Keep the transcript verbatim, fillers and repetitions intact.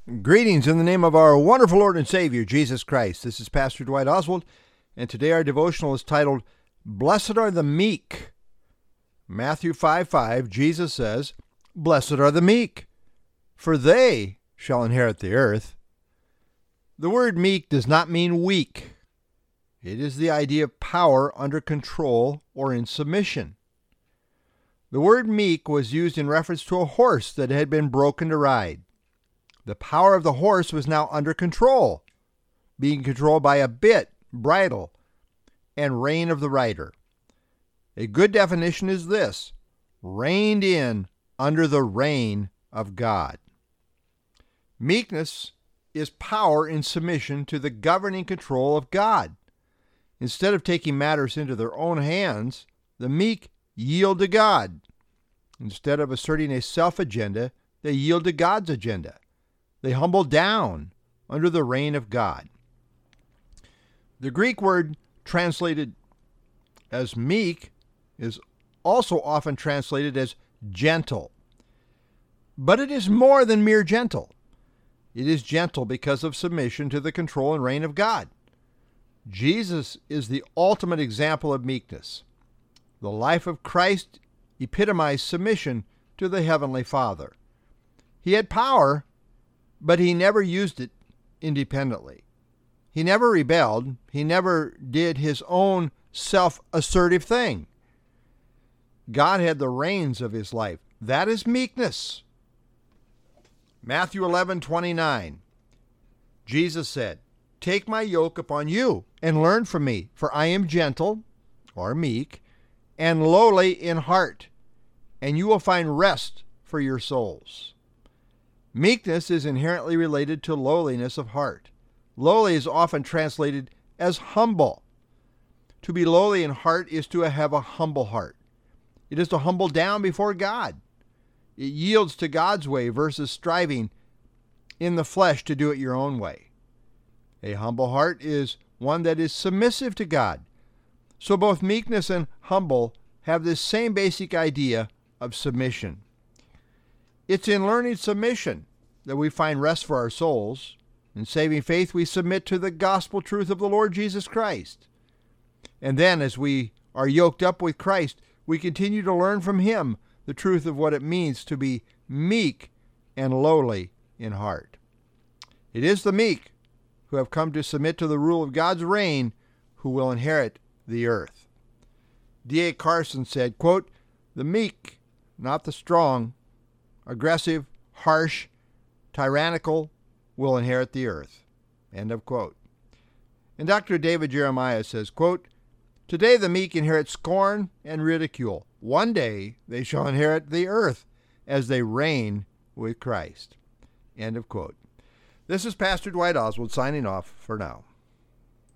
Greetings in the name of our wonderful Lord and Savior, Jesus Christ. This is Pastor Dwight Oswald, and today our devotional is titled, Blessed are the Meek. Matthew five five, Jesus says, Blessed are the meek, for they shall inherit the earth. The word meek does not mean weak. It is the idea of power under control or in submission. The word meek was used in reference to a horse that had been broken to ride. The power of the horse was now under control, being controlled by a bit, bridle, and rein of the rider. A good definition is this: reined in under the reign of God. Meekness is power in submission to the governing control of God. Instead of taking matters into their own hands, the meek yield to God. Instead of asserting a self-agenda, they yield to God's agenda. They humble down under the reign of God. The Greek word translated as meek is also often translated as gentle. But it is more than mere gentle. It is gentle because of submission to the control and reign of God. Jesus is the ultimate example of meekness. The life of Christ epitomized submission to the Heavenly Father. He had power, but he never used it independently. He never rebelled. He never did his own self-assertive thing. God had the reins of his life. That is meekness. Matthew eleven twenty-nine. Jesus said, Take my yoke upon you and learn from me, for I am gentle, or meek, and lowly in heart, and you will find rest for your souls. Meekness is inherently related to lowliness of heart. Lowly is often translated as humble. To be lowly in heart is to have a humble heart. It is to humble down before God. It yields to God's way versus striving in the flesh to do it your own way. A humble heart is one that is submissive to God. So both meekness and humble have this same basic idea of submission. It's in learning submission that we find rest for our souls. In saving faith, we submit to the gospel truth of the Lord Jesus Christ. And then, as we are yoked up with Christ, we continue to learn from him the truth of what it means to be meek and lowly in heart. It is the meek who have come to submit to the rule of God's reign who will inherit the earth. D A Carson said, quote, The meek, not the strong, aggressive, harsh, tyrannical, will inherit the earth. End of quote. And Doctor David Jeremiah says, quote, Today the meek inherit scorn and ridicule. One day they shall inherit the earth as they reign with Christ. End of quote. This is Pastor Dwight Oswald signing off for now.